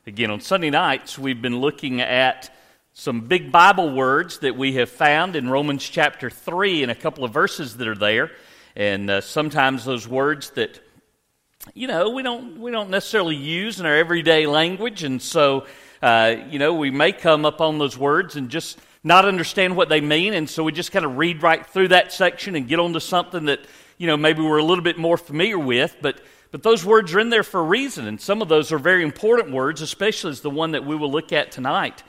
Again, on Sunday nights, we've been looking at some big Bible words that we have found in Romans chapter 3 and a couple of verses that are there. And sometimes those words that, we don't necessarily use in our everyday language. And so, we may come up on those words and just not understand what they mean. And so we just kind of read right through that section and get on to something that, maybe we're a little bit more familiar with. But those words are in there for a reason, and some of those are very important words, especially as the one that we will look at tonight.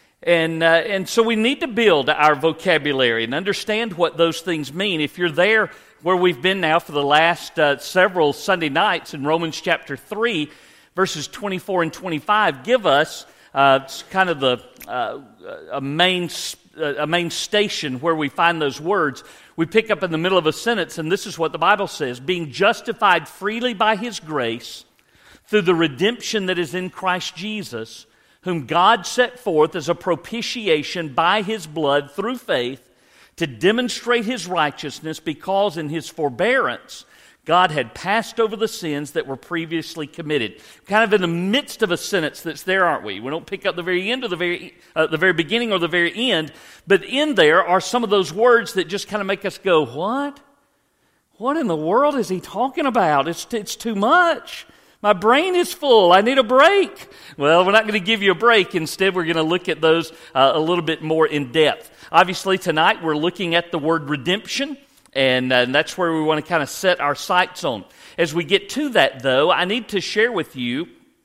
And so we need to build our vocabulary and understand what those things mean. If you're there where we've been now for the last several Sunday nights in Romans chapter 3, verses 24 and 25, give us kind of a main station where we find those words. We pick up in the middle of a sentence, and this is what the Bible says: being justified freely by His grace through the redemption that is in Christ Jesus, whom God set forth as a propitiation by His blood through faith to demonstrate His righteousness, because in His forbearance God had passed over the sins that were previously committed. Kind of in the midst of a sentence that's there, aren't we? We don't pick up the very end or the very beginning or the very end, but in there are some of those words that just kind of make us go, what? What in the world is he talking about? It's too much. My brain is full. I need a break. Well, we're not going to give you a break. Instead, we're going to look at those a little bit more in depth. Obviously, tonight we're looking at the word redemption. And that's where we want to kind of set our sights on. As we get to that, though, I need to share with you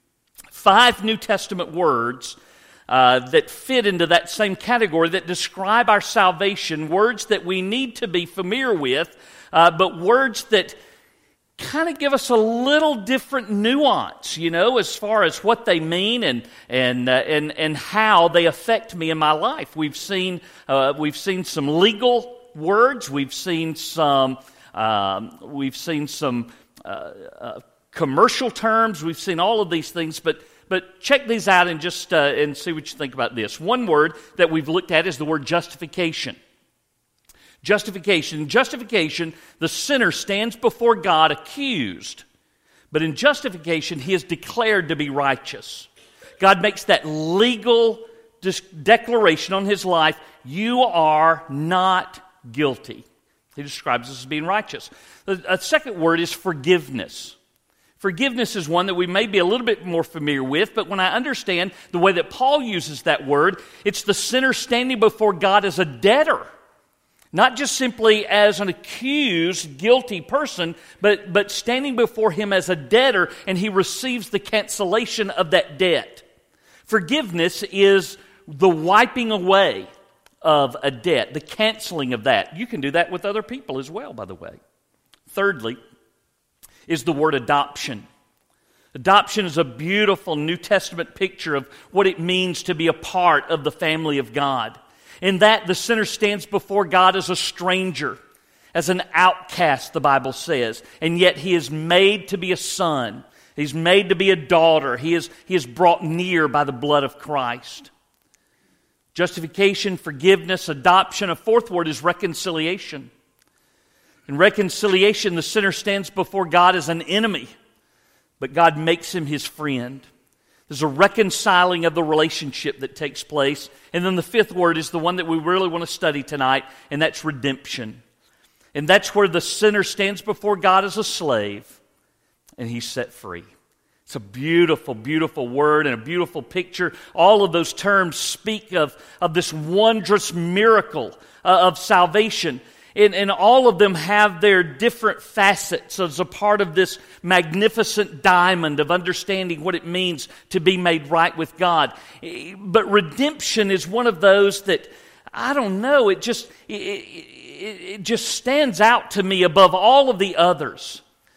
5 New Testament words that fit into that same category, that describe our salvation, words that we need to be familiar with, but words that kind of give us a little different nuance, as far as what they mean and how they affect me in my life. We've seen some legal words. We've seen some commercial terms. We've seen all of these things, but check these out and just and see what you think about this. One word that we've looked at is the word justification. Justification. In justification, the sinner stands before God accused, but in justification, he is declared to be righteous. God makes that legal declaration on his life: you are not guilty. He describes us as being righteous. A second word is forgiveness. Forgiveness is one that we may be a little bit more familiar with, but when I understand the way that Paul uses that word, it's the sinner standing before God as a debtor. Not just simply as an accused, guilty person, but standing before him as a debtor, and he receives the cancellation of that debt. Forgiveness is the wiping away of a debt, the canceling of that. You can do that with other people as well, by the way. Thirdly is the word adoption. Adoption is a beautiful New Testament picture of what it means to be a part of the family of God. In that, the sinner stands before God as a stranger, as an outcast, the Bible says, and yet he is made to be a son. He's made to be a daughter. He is brought near by the blood of Christ. Justification, forgiveness, adoption. A fourth word is reconciliation. In reconciliation, the sinner stands before God as an enemy, but God makes him his friend. There's a reconciling of the relationship that takes place. And then the fifth word is the one that we really want to study tonight, and that's redemption. And that's where the sinner stands before God as a slave, and he's set free. It's a beautiful, beautiful word and a beautiful picture. All of those terms speak of this wondrous miracle of salvation. And all of them have their different facets as a part of this magnificent diamond of understanding what it means to be made right with God. But redemption is one of those that, I don't know, it just stands out to me above all of the others.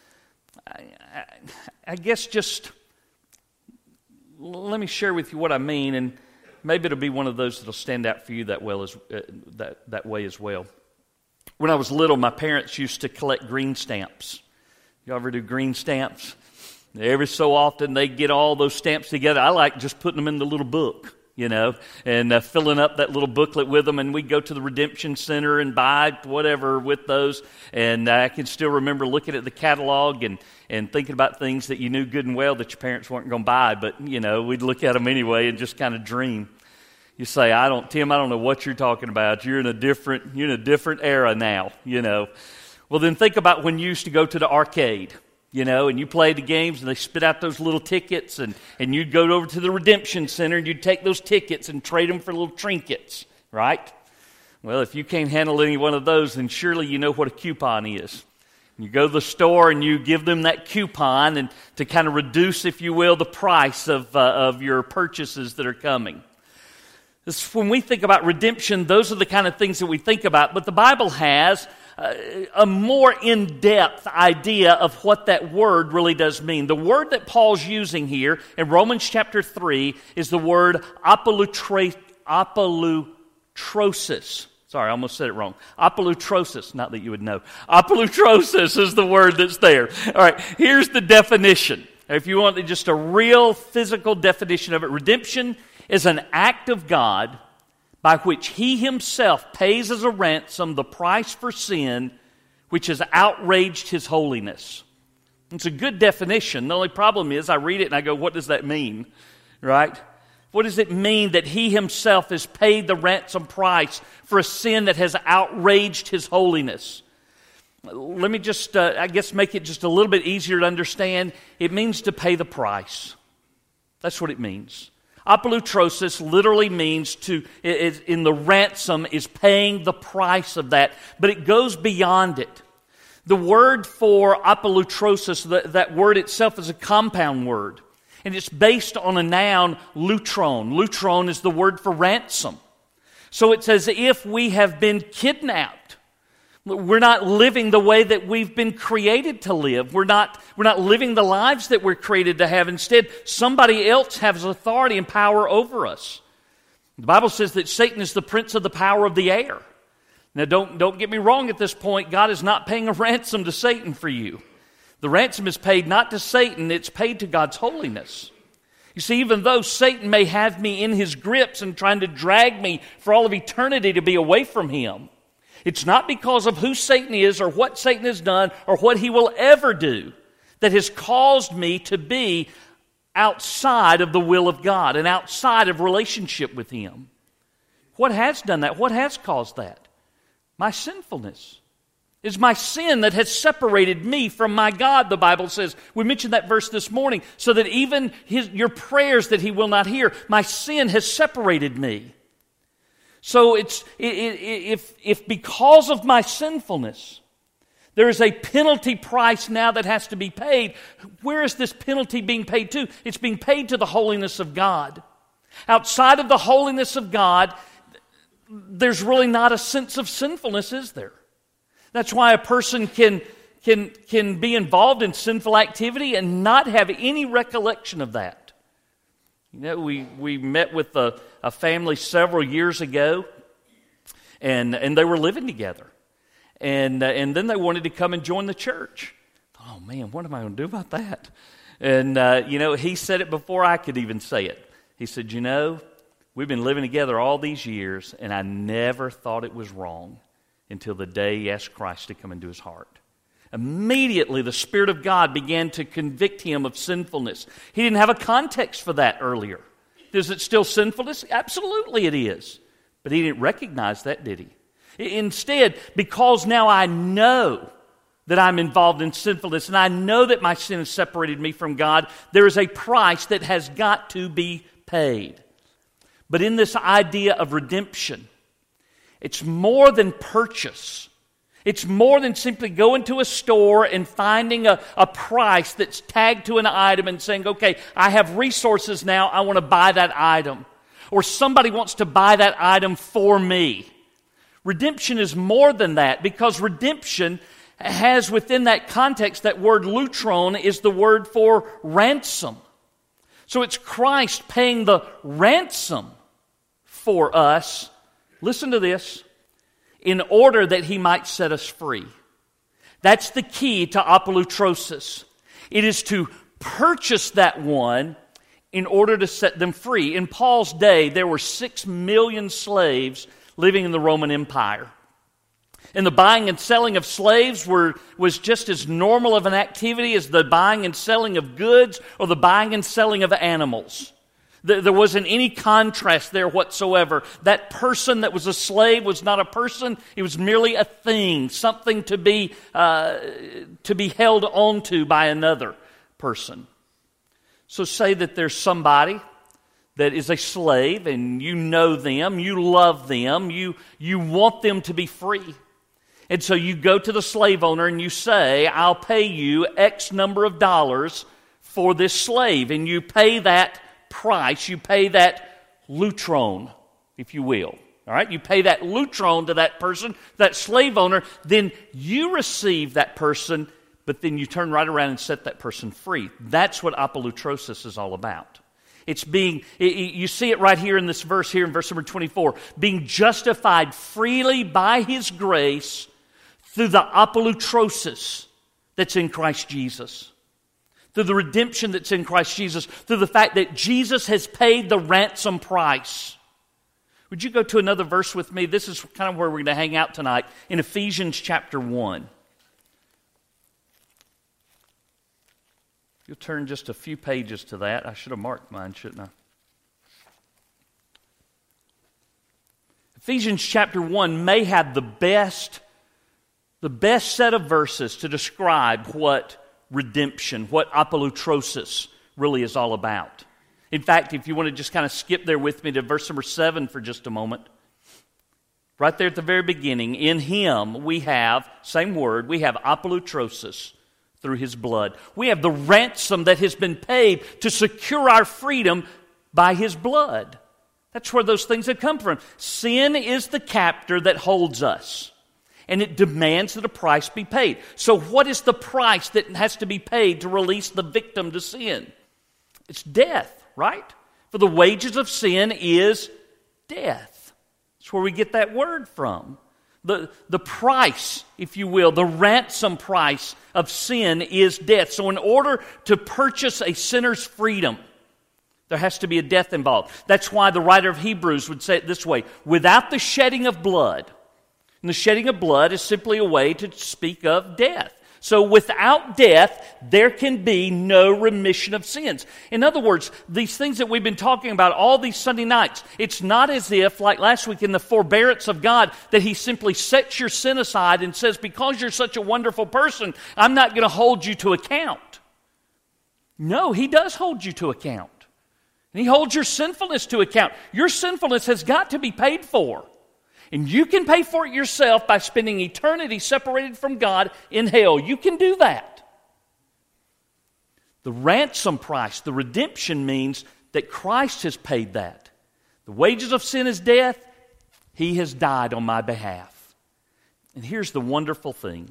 I guess just let me share with you what I mean, and maybe it'll be one of those that'll stand out for you that way as well. When I was little, my parents used to collect green stamps. You ever do green stamps? Every so often, they get all those stamps together. I like just putting them in the little book. and filling up that little booklet with them. And we'd go to the Redemption Center and buy whatever with those. And I can still remember looking at the catalog and thinking about things that you knew good and well that your parents weren't going to buy. But, we'd look at them anyway and just kind of dream. You say, Tim, I don't know what you're talking about. You're in a different era now, Well, then think about when you used to go to the arcade. And you played the games and they spit out those little tickets and you'd go over to the Redemption Center and you'd take those tickets and trade them for little trinkets, right? Well, if you can't handle any one of those, then surely you know what a coupon is. You go to the store and you give them that coupon and to kind of reduce, if you will, the price of your purchases that are coming. When we think about redemption, those are the kind of things that we think about, but the Bible has a more in-depth idea of what that word really does mean. The word that Paul's using here in Romans chapter 3 is the word apolutrosis. Sorry, I almost said it wrong. Apolutrosis, not that you would know. Apolutrosis is the word that's there. All right, here's the definition. If you want just a real physical definition of it, redemption is an act of God by which He Himself pays as a ransom the price for sin which has outraged His holiness. It's a good definition. The only problem is I read it and I go, what does that mean? Right? What does it mean that He Himself has paid the ransom price for a sin that has outraged His holiness? Let me just, make it just a little bit easier to understand. It means to pay the price. That's what it means. Apolutrosis literally means in the ransom is paying the price of that, but it goes beyond it. The word for apolutrosis, that word itself is a compound word, and it's based on a noun, lutron. Lutron is the word for ransom. So it's as if we have been kidnapped. We're not living the way that we've been created to live. We're not living the lives that we're created to have. Instead, somebody else has authority and power over us. The Bible says that Satan is the prince of the power of the air. Now, don't get me wrong at this point. God is not paying a ransom to Satan for you. The ransom is paid not to Satan, it's paid to God's holiness. You see, even though Satan may have me in his grips and trying to drag me for all of eternity to be away from him, it's not because of who Satan is or what Satan has done or what he will ever do that has caused me to be outside of the will of God and outside of relationship with Him. What has done that? What has caused that? My sinfulness. It's my sin that has separated me from my God, the Bible says. We mentioned that verse this morning, so that even your prayers that He will not hear, my sin has separated me. So if because of my sinfulness, there is a penalty price now that has to be paid, where is this penalty being paid to? It's being paid to the holiness of God. Outside of the holiness of God, there's really not a sense of sinfulness, is there? That's why a person can be involved in sinful activity and not have any recollection of that. We met with a family several years ago, and they were living together. And then they wanted to come and join the church. Oh, man, what am I going to do about that? And, he said it before I could even say it. He said, we've been living together all these years, and I never thought it was wrong until the day he asked Christ to come into his heart. Immediately, the Spirit of God began to convict him of sinfulness. He didn't have a context for that earlier. Is it still sinfulness? Absolutely it is. But he didn't recognize that, did he? Instead, because now I know that I'm involved in sinfulness and I know that my sin has separated me from God, there is a price that has got to be paid. But in this idea of redemption, it's more than purchase. It's more than simply going to a store and finding a price that's tagged to an item and saying, okay, I have resources now, I want to buy that item. Or somebody wants to buy that item for me. Redemption is more than that, because redemption has within that context, that word lutron is the word for ransom. So it's Christ paying the ransom for us. Listen to this. In order that He might set us free. That's the key to apolutrosis. It is to purchase that one in order to set them free. In Paul's day, there were 6 million slaves living in the Roman Empire. And the buying and selling of slaves was just as normal of an activity as the buying and selling of goods or the buying and selling of animals. There wasn't any contrast there whatsoever. That person that was a slave was not a person. It was merely a thing, something to be held onto by another person. So say that there's somebody that is a slave and you know them, you love them, you want them to be free. And so you go to the slave owner and you say, I'll pay you X number of dollars for this slave. And you pay that price, you pay that lutron, if you will. All right, you pay that lutron to that person, that slave owner, then you receive that person, but then you turn right around and set that person free. That's what apolutrosis is all about. It's you see it right here in this verse here in verse number 24, being justified freely by His grace through the apolutrosis that's in Christ Jesus. Through the redemption that's in Christ Jesus. Through the fact that Jesus has paid the ransom price. Would you go to another verse with me? This is kind of where we're going to hang out tonight. In Ephesians chapter 1. You'll turn just a few pages to that. I should have marked mine, shouldn't I? Ephesians chapter 1 may have the best set of verses to describe what redemption, what apolutrosis really is all about. In fact, if you want to just kind of skip there with me to verse number 7 for just a moment. Right there at the very beginning, in Him we have, same word, we have apolutrosis through His blood. We have the ransom that has been paid to secure our freedom by His blood. That's where those things have come from. Sin is the captor that holds us. And it demands that a price be paid. So what is the price that has to be paid to release the victim to sin? It's death, right? For the wages of sin is death. That's where we get that word from. The price, if you will, the ransom price of sin is death. So in order to purchase a sinner's freedom, there has to be a death involved. That's why the writer of Hebrews would say it this way, without the shedding of blood. And the shedding of blood is simply a way to speak of death. So without death, there can be no remission of sins. In other words, these things that we've been talking about all these Sunday nights, it's not as if, like last week in the forbearance of God, that He simply sets your sin aside and says, because you're such a wonderful person, I'm not going to hold you to account. No, He does hold you to account. And He holds your sinfulness to account. Your sinfulness has got to be paid for. And you can pay for it yourself by spending eternity separated from God in hell. You can do that. The ransom price, the redemption, means that Christ has paid that. The wages of sin is death. He has died on my behalf. And here's the wonderful thing.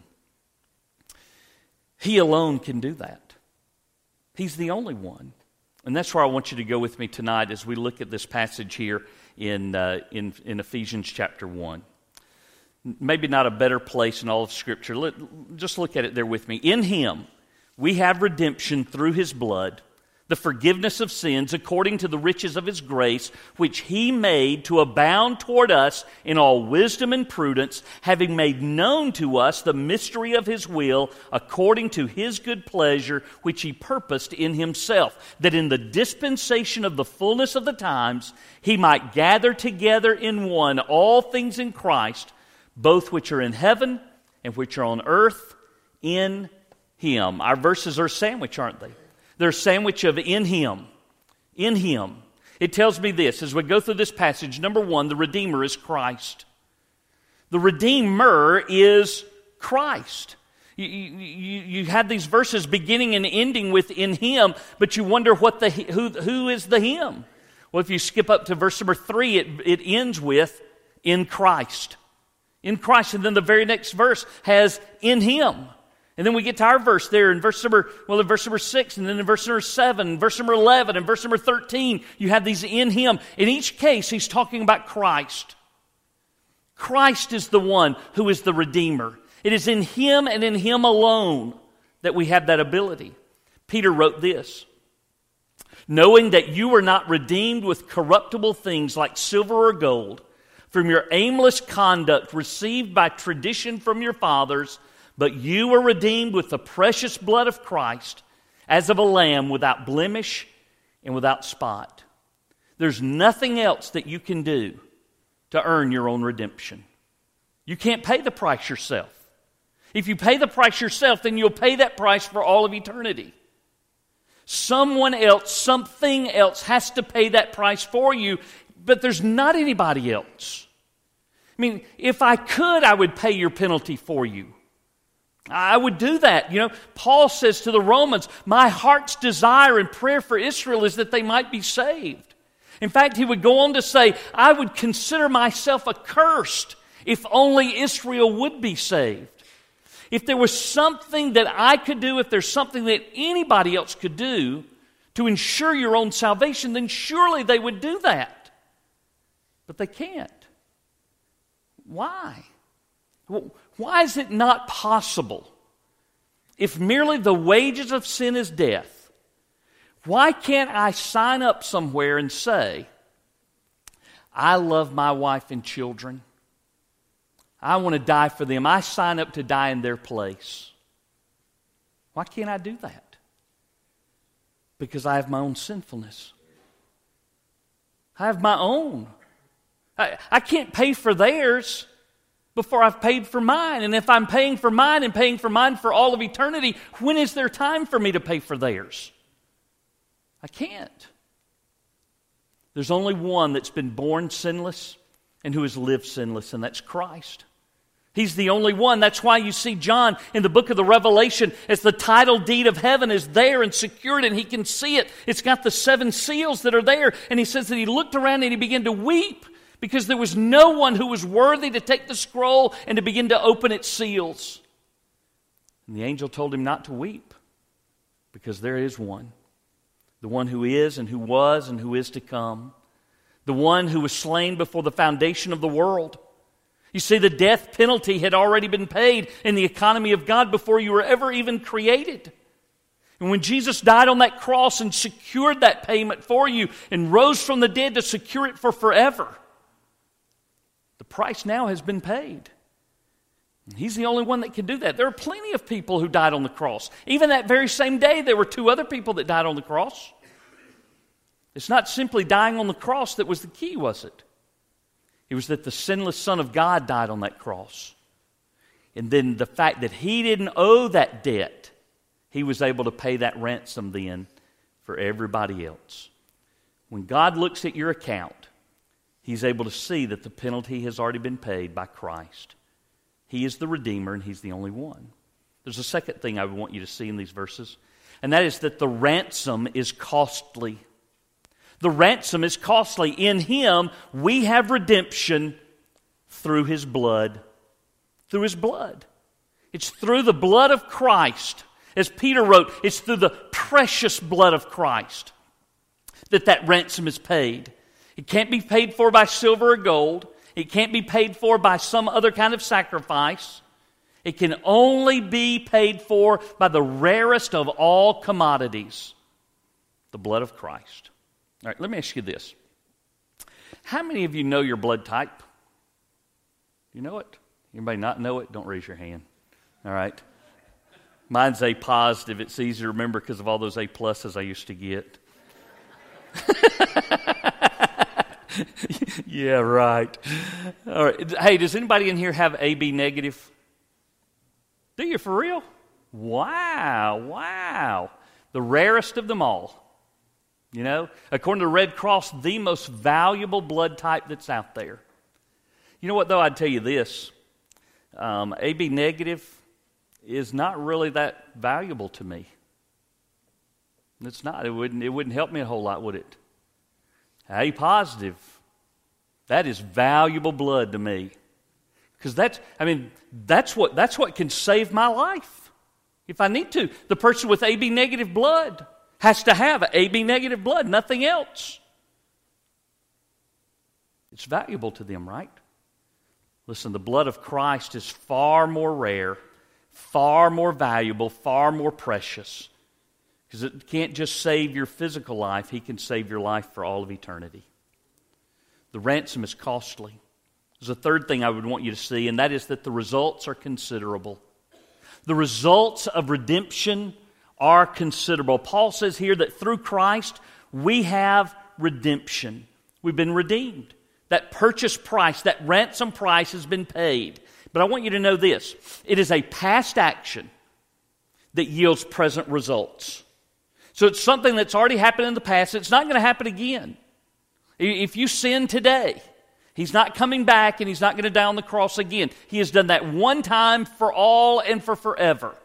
He alone can do that. He's the only one. And that's where I want you to go with me tonight as we look at this passage here in Ephesians chapter 1. Maybe not a better place in all of Scripture. Just look at it there with me. In Him, we have redemption through His blood, the forgiveness of sins according to the riches of His grace, which He made to abound toward us in all wisdom and prudence, having made known to us the mystery of His will, according to His good pleasure, which He purposed in Himself, that in the dispensation of the fullness of the times He might gather together in one all things in Christ, both which are in heaven and which are on earth in Him. Our verses are a sandwich, aren't they? They're a sandwich of in Him. In Him. It tells me this, as we go through this passage, number one, the Redeemer is Christ. The Redeemer is Christ. You have these verses beginning and ending with in Him, but you wonder who is the Him? Well, if you skip up to verse number 3, it ends with in Christ. In Christ, and then the very next verse has in Him. And then we get to our verse there in verse number 6, and then in verse number 7, verse number 11, and verse number 13, you have these in Him. In each case, he's talking about Christ. Christ is the one who is the Redeemer. It is in Him and in Him alone that we have that ability. Peter wrote this, knowing that you were not redeemed with corruptible things like silver or gold from your aimless conduct received by tradition from your fathers, but you were redeemed with the precious blood of Christ, as of a lamb without blemish and without spot. There's nothing else that you can do to earn your own redemption. You can't pay the price yourself. If you pay the price yourself, then you'll pay that price for all of eternity. Someone else, something else has to pay that price for you, but there's not anybody else. I mean, if I could, I would pay your penalty for you. I would do that. You know, Paul says to the Romans, my heart's desire and prayer for Israel is that they might be saved. In fact, he would go on to say, I would consider myself accursed if only Israel would be saved. If there was something that I could do, if there's something that anybody else could do to ensure your own salvation, then surely they would do that. But they can't. Why? Why is it not possible? If merely the wages of sin is death, why can't I sign up somewhere and say, I love my wife and children. I want to die for them. I sign up to die in their place. Why can't I do that? Because I have my own sinfulness. I have my own. I can't pay for theirs before I've paid for mine. And if I'm paying for mine and paying for mine for all of eternity, when is there time for me to pay for theirs? I can't. There's only one that's been born sinless and who has lived sinless, and that's Christ. He's the only one. That's why you see John in the book of the Revelation as the title deed of heaven is there and secured, and he can see it. It's got the 7 seals that are there, and he says that he looked around and he began to weep because there was no one who was worthy to take the scroll and to begin to open its seals. And the angel told him not to weep because there is one. The one who is and who was and who is to come. The one who was slain before the foundation of the world. You see, the death penalty had already been paid in the economy of God before you were ever even created. And when Jesus died on that cross and secured that payment for you and rose from the dead to secure it for forever, the price now has been paid. And He's the only one that can do that. There are plenty of people who died on the cross. Even that very same day, there were 2 other people that died on the cross. It's not simply dying on the cross that was the key, was it? It was that the sinless Son of God died on that cross. And then the fact that He didn't owe that debt, He was able to pay that ransom then for everybody else. When God looks at your account, He's able to see that the penalty has already been paid by Christ. He is the Redeemer, and He's the only one. There's a second thing I want you to see in these verses, and that is that the ransom is costly. The ransom is costly. In Him, we have redemption through His blood. Through His blood. It's through the blood of Christ. As Peter wrote, it's through the precious blood of Christ that ransom is paid. It can't be paid for by silver or gold. It can't be paid for by some other kind of sacrifice. It can only be paid for by the rarest of all commodities, the blood of Christ. All right, let me ask you this. How many of you know your blood type? You know it? Anybody not know it? Don't raise your hand. All right. Mine's A positive. It's easy to remember because of all those A pluses I used to get. Yeah, right. All right. Hey, does anybody in here have AB negative? Do you, for real? Wow. The rarest of them all. You know, according to the Red Cross, the most valuable blood type that's out there. You know what, though? I'd tell you this. AB negative is not really that valuable to me. It's not. It wouldn't help me a whole lot, would it? A positive, that is valuable blood to me. Because that's what can save my life. If I need to. The person with AB negative blood has to have AB negative blood, nothing else. It's valuable to them, right? Listen, the blood of Christ is far more rare, far more valuable, far more precious. Because it can't just save your physical life, He can save your life for all of eternity. The ransom is costly. There's a third thing I would want you to see, and that is that the results are considerable. The results of redemption are considerable. Paul says here that through Christ we have redemption. We've been redeemed. That purchase price, that ransom price has been paid. But I want you to know this. It is a past action that yields present results. So it's something that's already happened in the past. It's not going to happen again. If you sin today, He's not coming back and He's not going to die on the cross again. He has done that one time for all and for forever.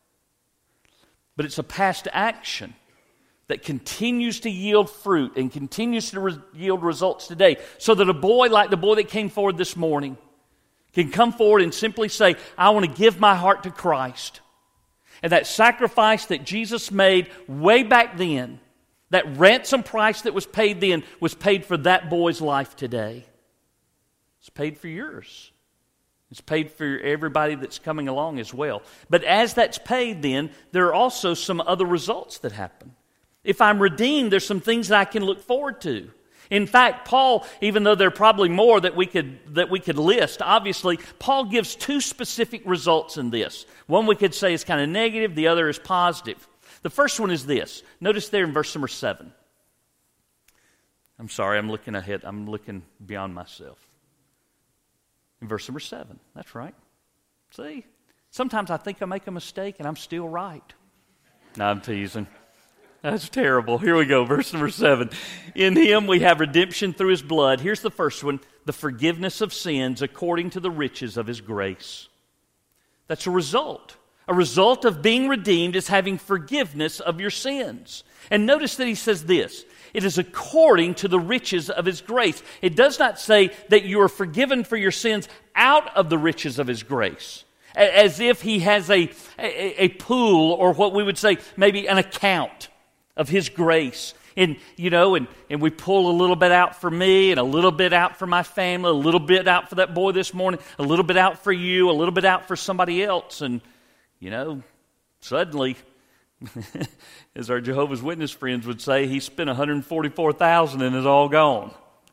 But it's a past action that continues to yield fruit and continues to yield results today. So that a boy like the boy that came forward this morning can come forward and simply say, I want to give my heart to Christ. And that sacrifice that Jesus made way back then, that ransom price that was paid then, was paid for that boy's life today. It's paid for yours. It's paid for everybody that's coming along as well. But as that's paid then, there are also some other results that happen. If I'm redeemed, there's some things that I can look forward to. In fact, Paul, even though there are probably more that we could list, obviously, Paul gives two specific results in this. One we could say is kind of negative, the other is positive. The first one is this. Notice there in verse number 7. I'm sorry, I'm looking ahead. I'm looking beyond myself. In verse number 7, that's right. See, sometimes I think I make a mistake and I'm still right. No, I'm teasing. That's terrible. Here we go, verse number 7. In Him we have redemption through His blood. Here's the first one, the forgiveness of sins according to the riches of His grace. That's a result. A result of being redeemed is having forgiveness of your sins. And notice that he says this, it is according to the riches of His grace. It does not say that you are forgiven for your sins out of the riches of His grace, as if He has a pool, or what we would say maybe an account of His grace. And we pull a little bit out for me, and a little bit out for my family, a little bit out for that boy this morning, a little bit out for you, a little bit out for somebody else. And, suddenly, as our Jehovah's Witness friends would say, he spent $144,000 and it's all gone.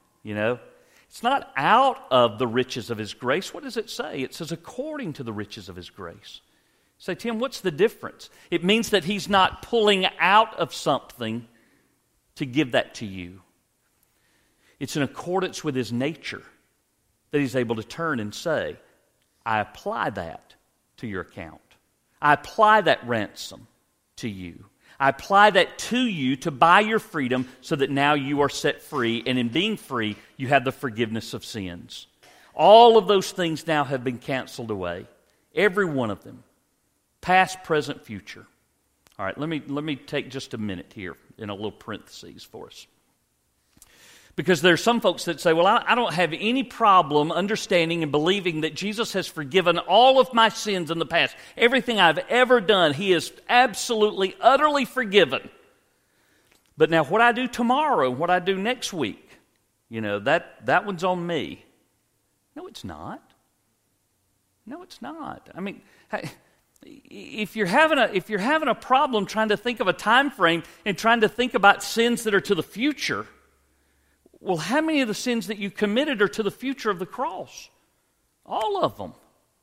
It's not out of the riches of His grace. What does it say? It says according to the riches of His grace. Say, Tim, what's the difference? It means that He's not pulling out of something to give that to you. It's in accordance with His nature that He's able to turn and say, I apply that to your account. I apply that ransom to you. I apply that to you to buy your freedom so that now you are set free, and in being free, you have the forgiveness of sins. All of those things now have been canceled away. Every one of them. Past, present, future. All right, let me take just a minute here in a little parentheses for us. Because there are some folks that say, well, I don't have any problem understanding and believing that Jesus has forgiven all of my sins in the past. Everything I've ever done, He is absolutely, utterly forgiven. But now what I do tomorrow, what I do next week, that one's on me. No, it's not. No, it's not. I mean, if you're having a problem trying to think of a time frame and trying to think about sins that are to the future, well, how many of the sins that you committed are to the future of the cross? All of them.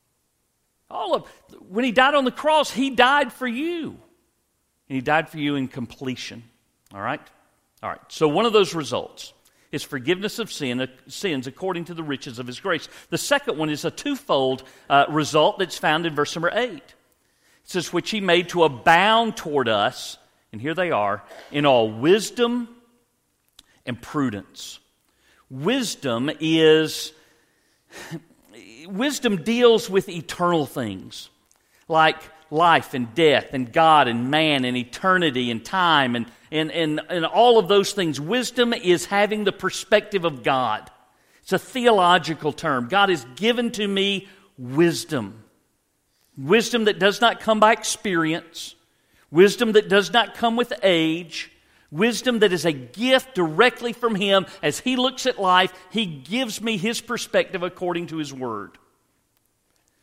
When He died on the cross, He died for you. And He died for you in completion. All right? All right. So one of those results is forgiveness of sins according to the riches of His grace. The second one is a twofold result that's found in verse number 8. It says, which He made to abound toward us, and here they are, in all wisdom and prudence. Wisdom deals with eternal things, like life and death and God and man and eternity and time and all of those things. Wisdom is having the perspective of God. It's a theological term. God has given to me wisdom. Wisdom that does not come by experience. Wisdom that does not come with age. Wisdom that is a gift directly from Him. As He looks at life, He gives me His perspective according to His Word.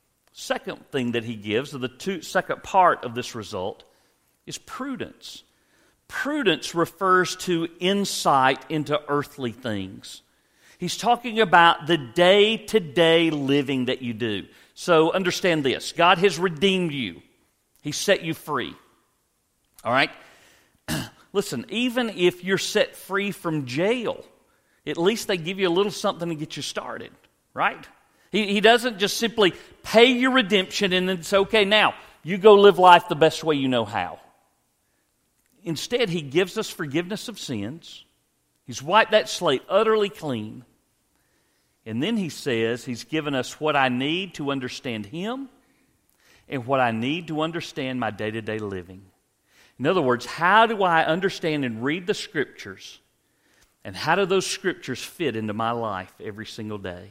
Second thing that He gives, or the second part of this result, is prudence. Prudence refers to insight into earthly things. He's talking about the day-to-day living that you do. So understand this. God has redeemed you. He set you free. All right? Listen, even if you're set free from jail, at least they give you a little something to get you started, right? He doesn't just simply pay your redemption and then say, okay, now you go live life the best way you know how. Instead, He gives us forgiveness of sins. He's wiped that slate utterly clean. And then He says He's given us what I need to understand Him and what I need to understand my day-to-day living. In other words, how do I understand and read the Scriptures, and how do those Scriptures fit into my life every single day?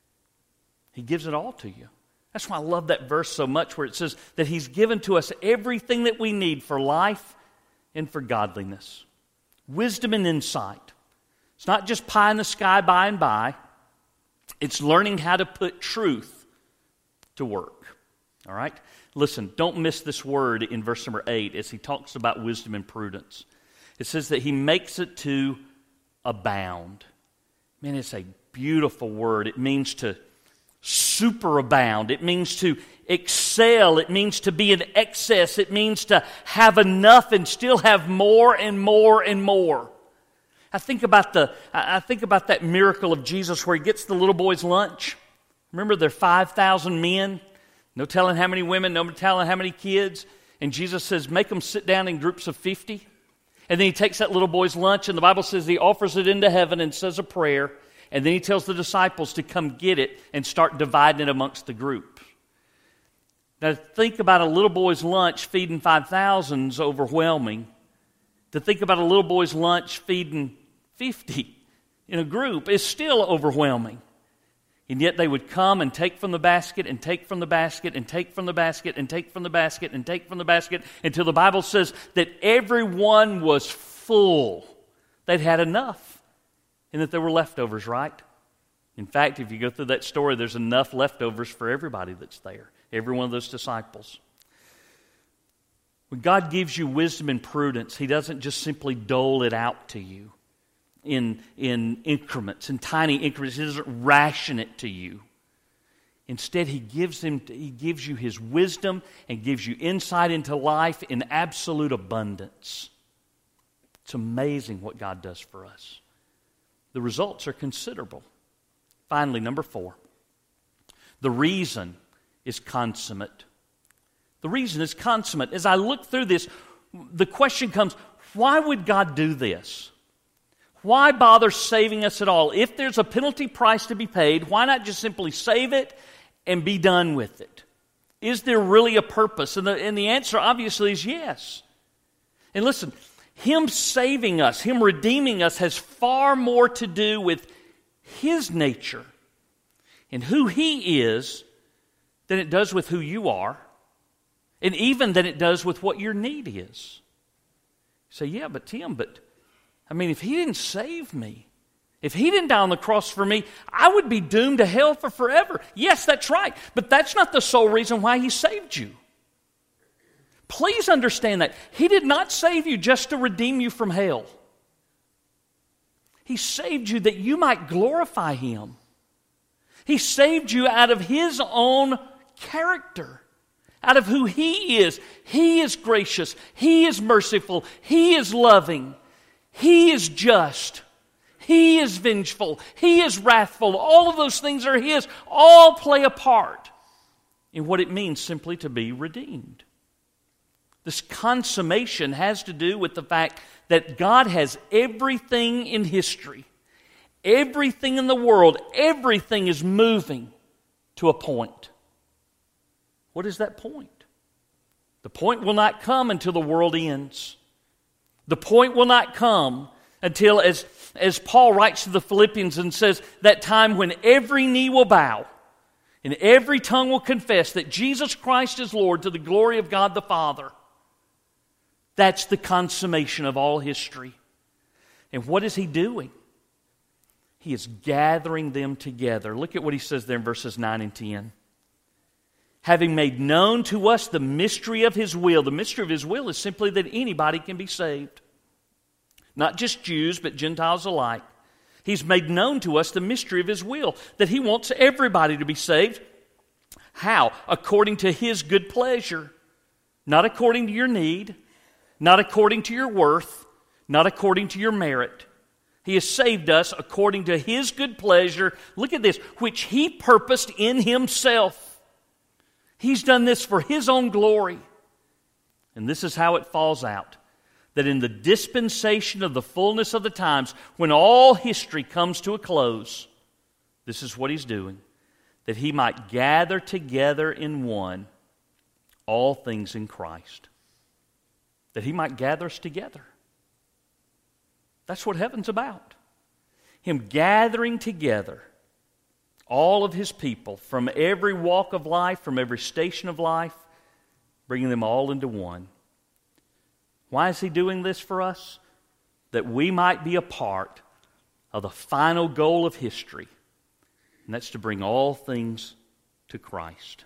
He gives it all to you. That's why I love that verse so much where it says that He's given to us everything that we need for life and for godliness. Wisdom and insight. It's not just pie in the sky by and by. It's learning how to put truth to work. All right? Listen, don't miss this word in verse number 8 as he talks about wisdom and prudence. It says that He makes it to abound. Man, it's a beautiful word. It means to superabound. It means to excel. It means to be in excess. It means to have enough and still have more and more and more. I think about that miracle of Jesus where He gets the little boy's lunch. Remember, there are 5,000 men. No telling how many women, no telling how many kids. And Jesus says, make them sit down in groups of 50. And then He takes that little boy's lunch, and the Bible says He offers it into heaven and says a prayer. And then He tells the disciples to come get it and start dividing it amongst the group. Now, think about a little boy's lunch feeding 5,000 is overwhelming. To think about a little boy's lunch feeding 50 in a group is still overwhelming. And yet they would come and take from the basket and take from the basket and take from the basket and take from the basket and take from the basket until the Bible says that everyone was full. They'd had enough and that there were leftovers, right? In fact, if you go through that story, there's enough leftovers for everybody that's there, every one of those disciples. When God gives you wisdom and prudence, He doesn't just simply dole it out to you in increments, in tiny increments. He doesn't ration it to you. Instead, He gives you His wisdom and gives you insight into life in absolute abundance. It's amazing what God does for us. The results are considerable. Finally, number 4, the reason is consummate. The reason is consummate. As I look through this, the question comes, why would God do this? Why bother saving us at all? If there's a penalty price to be paid, why not just simply save it and be done with it? Is there really a purpose? And the answer obviously is yes. And listen, Him saving us, Him redeeming us has far more to do with His nature and who He is than it does with who you are, and even than it does with what your need is. You say, yeah, but Tim, if He didn't save me, if He didn't die on the cross for me, I would be doomed to hell for forever. Yes, that's right, but that's not the sole reason why He saved you. Please understand that. He did not save you just to redeem you from hell. He saved you that you might glorify Him. He saved you out of His own character, out of who He is. He is gracious. He is merciful. He is loving. He is just. He is vengeful. He is wrathful. All of those things are His. All play a part in what it means simply to be redeemed. This consummation has to do with the fact that God has everything in history, everything in the world, everything is moving to a point. What is that point? The point will not come until the world ends. The point will not come until, as Paul writes to the Philippians and says, that time when every knee will bow and every tongue will confess that Jesus Christ is Lord to the glory of God the Father. That's the consummation of all history. And what is He doing? He is gathering them together. Look at what He says there in verses 9 and 10. Having made known to us the mystery of His will. The mystery of His will is simply that anybody can be saved. not just Jews, but Gentiles alike. He's made known to us the mystery of His will, that He wants everybody to be saved. How? According to His good pleasure. Not according to your need, not according to your worth, not according to your merit. He has saved us according to His good pleasure. Look at this, which He purposed in Himself. He's done this for His own glory. And this is how it falls out. That in the dispensation of the fullness of the times, when all history comes to a close, this is what He's doing. That He might gather together in one all things in Christ. That He might gather us together. That's what heaven's about. Him gathering together all of His people from every walk of life, from every station of life, bringing them all into one. Why is He doing this for us? That we might be a part of the final goal of history, and that's to bring all things to Christ.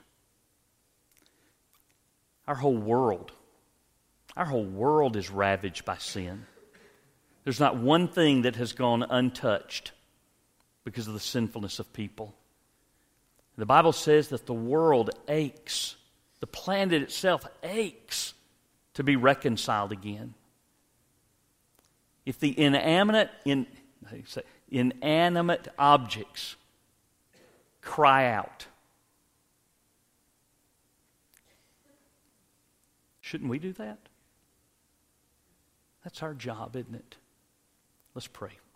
Our whole world is ravaged by sin. There's not one thing that has gone untouched because of the sinfulness of people. The Bible says that the world aches, the planet itself aches to be reconciled again. If the inanimate objects cry out, shouldn't we do that? That's our job, isn't it? Let's pray.